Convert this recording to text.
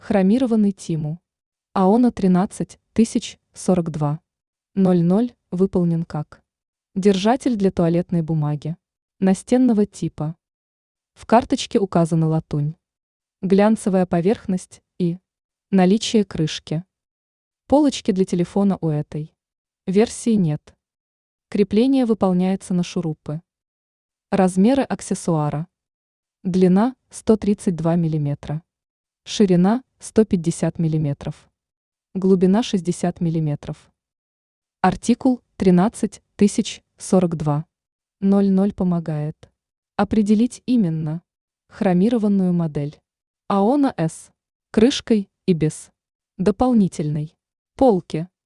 Хромированный Тиму. АОНа 13042. 00 выполнен как держатель для туалетной бумаги настенного типа. В карточке указана латунь, глянцевая поверхность и наличие крышки. Полочки для телефона у этой версии нет. Крепление выполняется на шурупы. Размеры аксессуара. Длина 132 мм. Ширина 150 мм. Глубина 60 мм. Артикул 13042. 00 помогает определить именно хромированную модель АОНа С крышкой и без дополнительной полки.